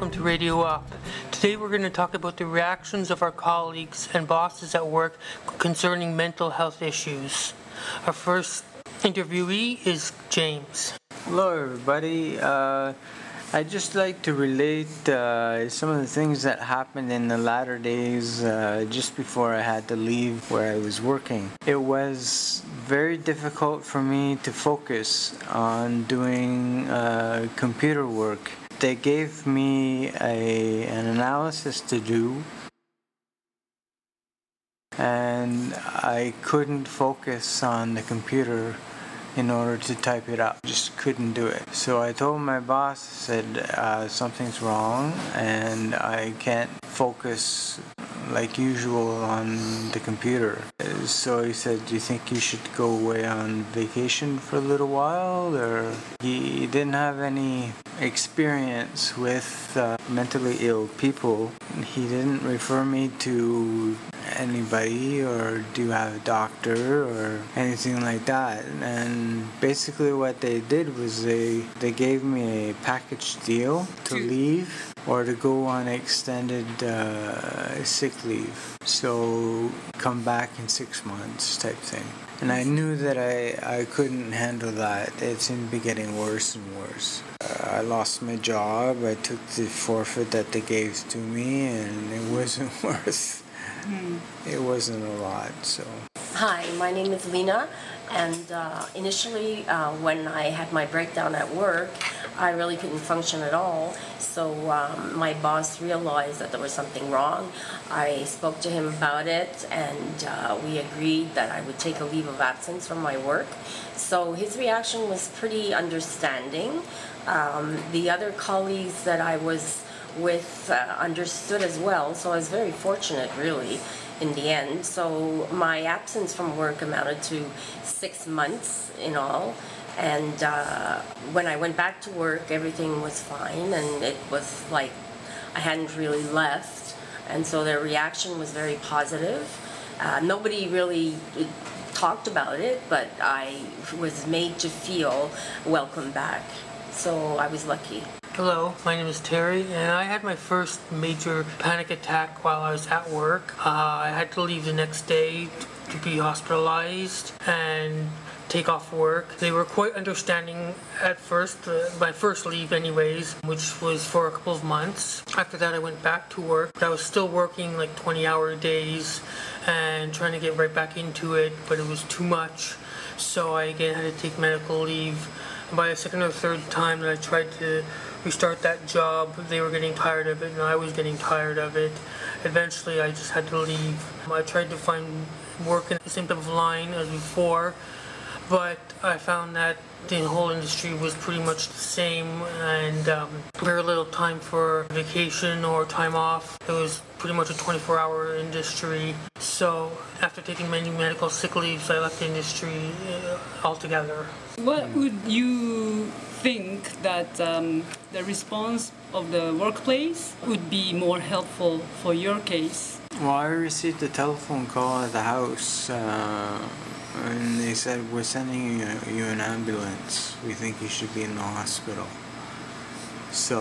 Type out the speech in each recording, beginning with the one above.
welcome to Radio Up. Today we're going to talk about the reactions of our colleagues and bosses at work concerning mental health issues. Our first interviewee is James. Hello everybody. I'd just like to relate some of the things that happened in the latter days just before I had to leave where I was working. It was very difficult for me to focus on doing computer work. They gave me an analysis to do, and I couldn't focus on the computer in order to type it up. Just couldn't do it. So I told my boss, I said, something's wrong and I can't focus like usual on the computer. So he said, do you think you should go away on vacation for a little while? Or he didn't have any experience with mentally ill people. He didn't refer me to anybody or do have a doctor or anything like that. And basically what they did was they gave me a package deal to leave or to go on extended sick leave. So come back in 6 months type thing. And I knew that I couldn't handle that. It seemed to be getting worse and worse. I lost my job. I took the forfeit that they gave to me and it wasn't worth. It wasn't a lot, so. Hi, my name is Lena, and initially when I had my breakdown at work, I really couldn't function at all. So my boss realized that there was something wrong. I spoke to him about it, and we agreed that I would take a leave of absence from my work. So his reaction was pretty understanding. The other colleagues that I was with understood as well, so I was very fortunate really in the end. So my absence from work amounted to 6 months in all, and when I went back to work everything was fine and it was like I hadn't really left, and so their reaction was very positive. Nobody really talked about it, but I was made to feel welcome back, so I was lucky. Hello, my name is Terry, and I had my first major panic attack while I was at work. I had to leave the next day to be hospitalized and take off work. They were quite understanding at first, my first leave anyways, which was for a couple of months. After that I went back to work, but I was still working like 20-hour days and trying to get right back into it, but it was too much, so I again had to take medical leave. And by the second or third time that I tried to restart that job, they were getting tired of it and I was getting tired of it. Eventually I just had to leave. I tried to find work in the same type of line as before, but I found that the whole industry was pretty much the same, and very little time for vacation or time off. It was pretty much a 24-hour industry. So after taking many medical sick leaves, I left the industry altogether. What would you think that the response of the workplace would be more helpful for your case? Well, I received a telephone call at the house and they said, we're sending you an ambulance. We think you should be in the hospital. So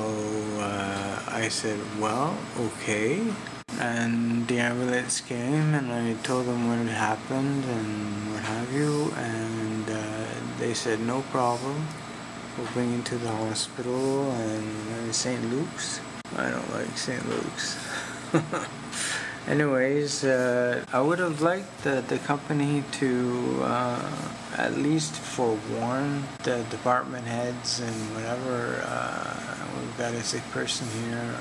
I said, well, okay. And the ambulance came and I told them what had happened and what have you, and they said, no problem. We'll bring you to the hospital and St. Luke's. I don't like St. Luke's. Anyways, I would have liked the company to at least forewarn the department heads and whatever. We've got a sick person here.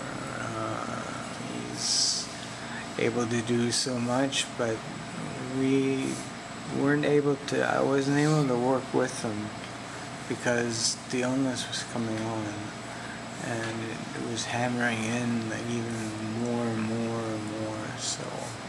He's able to do so much, but we weren't able to. I wasn't able to work with them because the illness was coming on, and it was hammering in like even more and more and more. So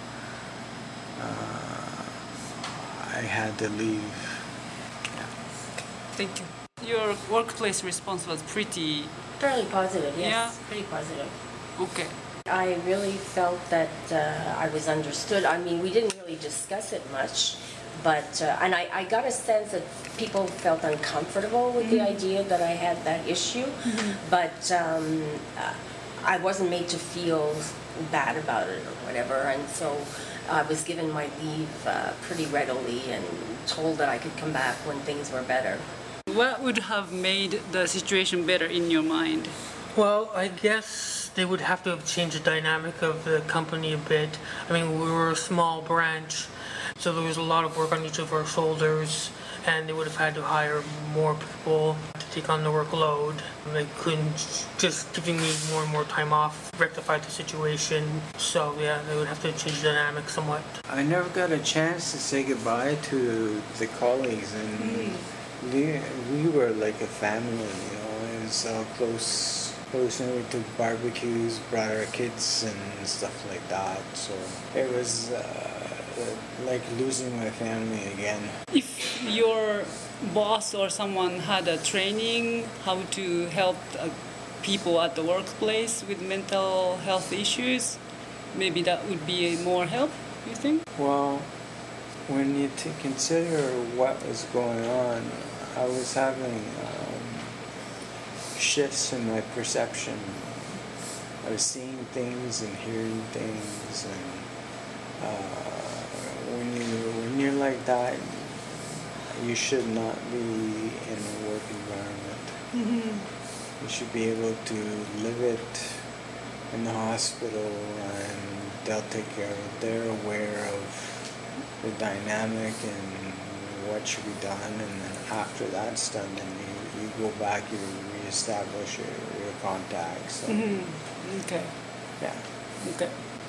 I had to leave. Yeah. Thank you. Your workplace response was pretty... Fairly positive, yes. Yeah. Pretty positive. Okay. I really felt that I was understood. I mean, we didn't really discuss it much, but and I got a sense that people felt uncomfortable with the idea that I had that issue, but I wasn't made to feel bad about it or whatever, and so I was given my leave pretty readily and told that I could come back when things were better. What would have made the situation better in your mind? Well, I guess they would have to have changed the dynamic of the company a bit. I mean, we were a small branch, so there was a lot of work on each of our shoulders, and they would have had to hire more people to take on the workload. They couldn't just giving me more and more time off rectify the situation. So yeah, they would have to change the dynamic somewhat. I never got a chance to say goodbye to the colleagues, and we were like a family, you know. It was all close. And we took barbecues, brought our kids and stuff like that. So it was like losing my family again. If your boss or someone had a training how to help people at the workplace with mental health issues, maybe that would be more help, you think? Well, when you consider what was going on, I was having shifts in my perception. I was seeing things and hearing things, and when you're like that, you should not be in a work environment. You should be able to live it in the hospital, and they'll take care of it. They're aware of the dynamic and what should be done, and then after that's done, then you go back, you reestablish your contacts. So, Okay. yeah. Okay.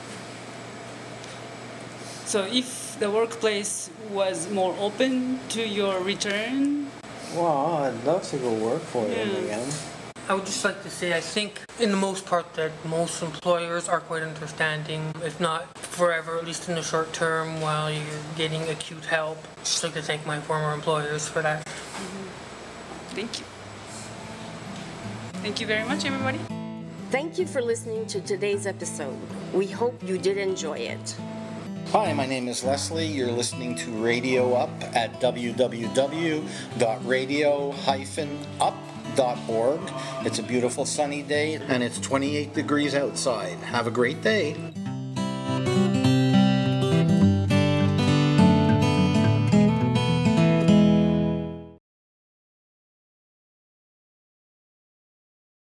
So if the workplace was more open to your return? Well, I'd love to go work for them again. I would just like to say I think in the most part that most employers are quite understanding, if not forever, at least in the short term while you're getting acute help. Just like to thank my former employers for that. Thank you. Thank you very much, everybody. Thank you for listening to today's episode. We hope you did enjoy it. Hi, my name is Leslie. You're listening to Radio Up at www.radio-up.org. It's a beautiful sunny day and it's 28 degrees outside. Have a great day.